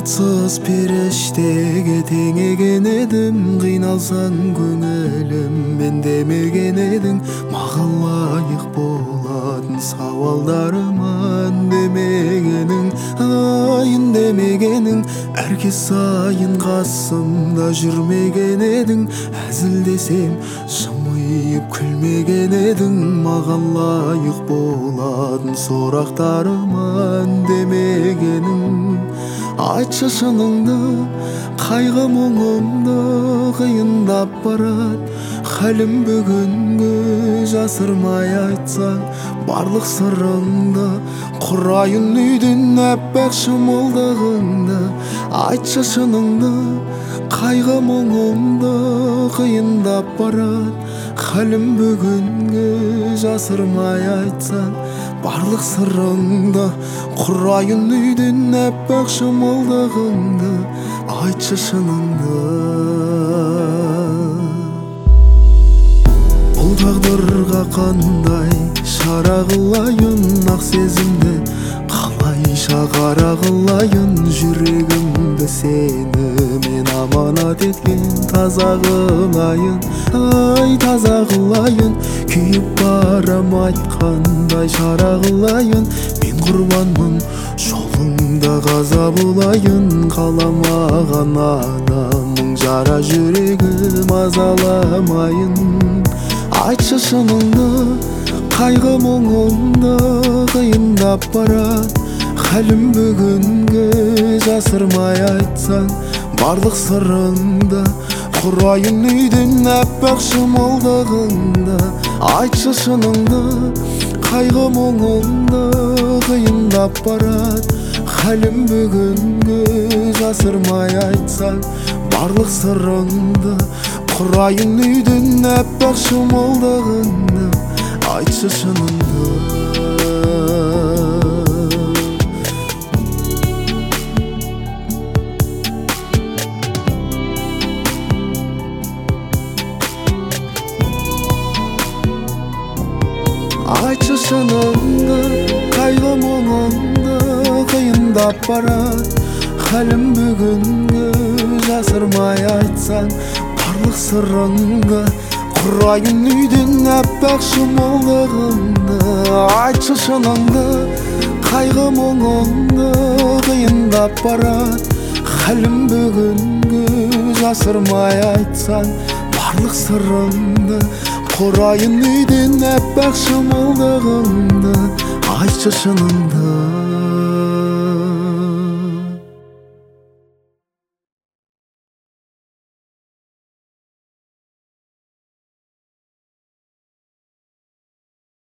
Канатсыз периштеге теңеген едім, кыйналсаң көңілім мен демеген едің. Маған лайық болатын сауалдарыма үндемегенің, үндемегенің. Әркез сайын қасымда жүрмеген едің, әзілдесем жымиып күлмеген едің. Маған лайық болатын сұрақтарыма үндемегенің. Айтшы шыныңды, қайғы мұңымды қиындап барат. Хәлім бүгінгі жасырмай айтсаң, барлық сырыңды. Құрайын үйден әппақ шымылдығыңды. Айтшы шыныңды, қайғы мұңымды қиындап барат. Хәлім бүгінгі жасырмай айтсаң, барлық сырыңды. Құрайын үйден әппақ шымылдығыңды. Айтшы шыныңды. Бұл тағдырға қандай шара қылайын, ақ сезімді қалайша қара қылайын. Жүрегімді сені мен аманат еткен таза қылайын, ай таза қылайын. Күйіп барам айтқандай шара қылайын. Мен құрбанмын жолыңда қаза болайын. Қаламаған адамың жара жүрегім азаламайын. Айтшы шыныңды, қайғы мұңымды қиындап барат. Хәлім бүгінгі жасырмай айтсаң, барлық сырыңды. Құрайын үйден әппақ шымылдығыңды. Айтшы шыныңды, қайғы мұңымды қиындап барат. Хәлім бүгінгі жасырмай айтсаң, барлық сырыңды. Құрайын үйден әппақ шымылдығыңды. Айтшы шыныңды. Айтшы шыныңды, қайғы мұңымды қиындап барат. Хәлім бүгінгі жасырмай айтсаң, барлық сырыңды. Құрайын үйден әппақ шымылдығыңды. Айтшы шыныңды, қайғы мұңымды қиындап барат. Хәлім бүгінгі жасырмай айтсаң, барлық сырыңды. Құрайын үйден әппақ шымылдығыңды. Айтшы шыныңды.